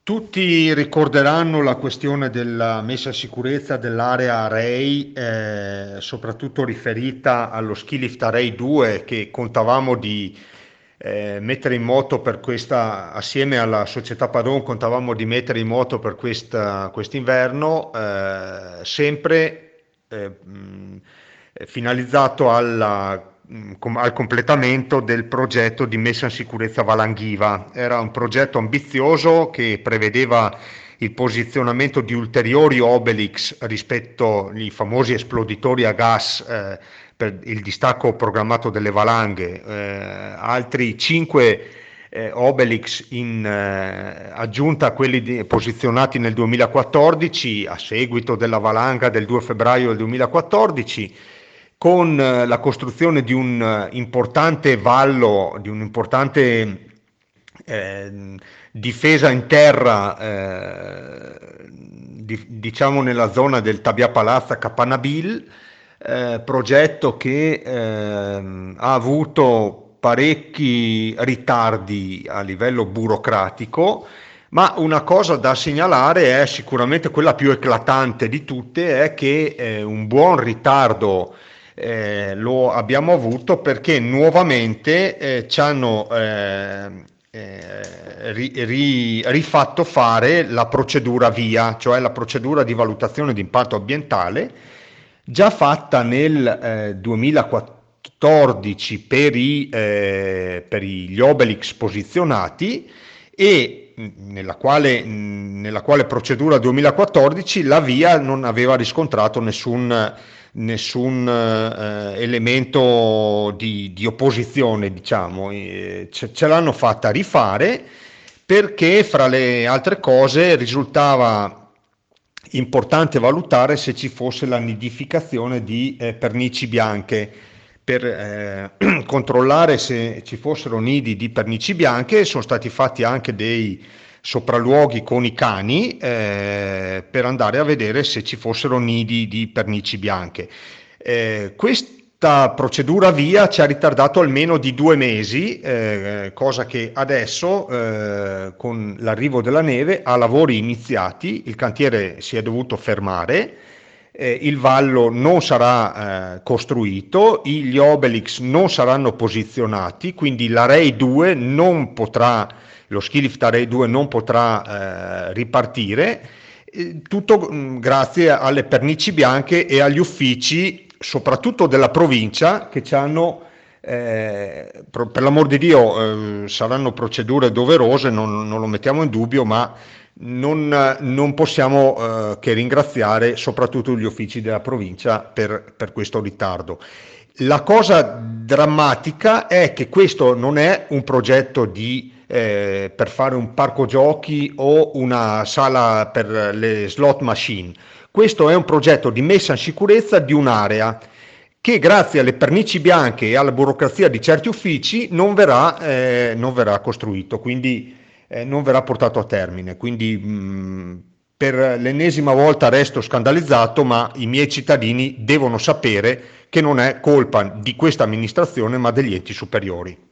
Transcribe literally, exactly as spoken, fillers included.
Tutti ricorderanno la questione della messa in sicurezza dell'area Array, eh, soprattutto riferita allo ski lift Array due che contavamo di eh, mettere in moto per questa, assieme alla società Padon, contavamo di mettere in moto per questa, quest'inverno, eh, sempre eh, mh, finalizzato alla mh, com- al completamento del progetto di messa in sicurezza Valanghiva. Era un progetto ambizioso che prevedeva il posizionamento di ulteriori obelix rispetto ai famosi esploditori a gas eh, per il distacco programmato delle valanghe, eh, altri cinque eh, obelix in eh, aggiunta a quelli di- posizionati nel duemilaquattordici a seguito della valanga del due febbraio del duemilaquattordici, con eh, la costruzione di un eh, importante vallo, di un'importante eh, difesa in terra, eh, di- diciamo nella zona del Tabia Palazza Capanabil, eh, progetto che ehm, ha avuto parecchi ritardi a livello burocratico, ma una cosa da segnalare è sicuramente quella più eclatante di tutte, è che eh, un buon ritardo eh, lo abbiamo avuto perché nuovamente eh, ci hanno eh, eh, ri- ri- rifatto fare la procedura VIA, cioè la procedura di valutazione di impatto ambientale, già fatta nel eh, duemilaquattordici per, i, eh, per gli obelix posizionati e nella quale, nella quale procedura duemilaquattordici la VIA non aveva riscontrato nessun, nessun eh, elemento di, di opposizione, diciamo. Eh, ce, ce l'hanno fatta rifare perché, fra le altre cose, risultava importante valutare se ci fosse la nidificazione di eh, pernici bianche per eh, controllare se ci fossero nidi di pernici bianche. Sono stati fatti anche dei sopralluoghi con i cani eh, per andare a vedere se ci fossero nidi di pernici bianche. Eh, questa procedura VIA ci ha ritardato almeno di due mesi, eh, cosa che adesso, eh, con l'arrivo della neve, ha lavori iniziati, il cantiere si è dovuto fermare, eh, il vallo non sarà eh, costruito, gli obelix non saranno posizionati, quindi l'Array due non potrà, lo ski lift Array due non potrà eh, ripartire, eh, tutto mh, grazie alle pernici bianche e agli uffici, soprattutto della provincia, che ci hanno, eh, pro- per l'amor di Dio, eh, saranno procedure doverose, non, non lo mettiamo in dubbio, ma non, non possiamo eh, che ringraziare soprattutto gli uffici della provincia per, per questo ritardo. La cosa drammatica è che questo non è un progetto di, eh, per fare un parco giochi o una sala per le slot machine. Questo è un progetto di messa in sicurezza di un'area che, grazie alle pernici bianche e alla burocrazia di certi uffici, non verrà, eh, non verrà costruito, quindi eh, non verrà portato a termine. Quindi mh, per l'ennesima volta resto scandalizzato, ma i miei cittadini devono sapere che non è colpa di questa amministrazione, ma degli enti superiori.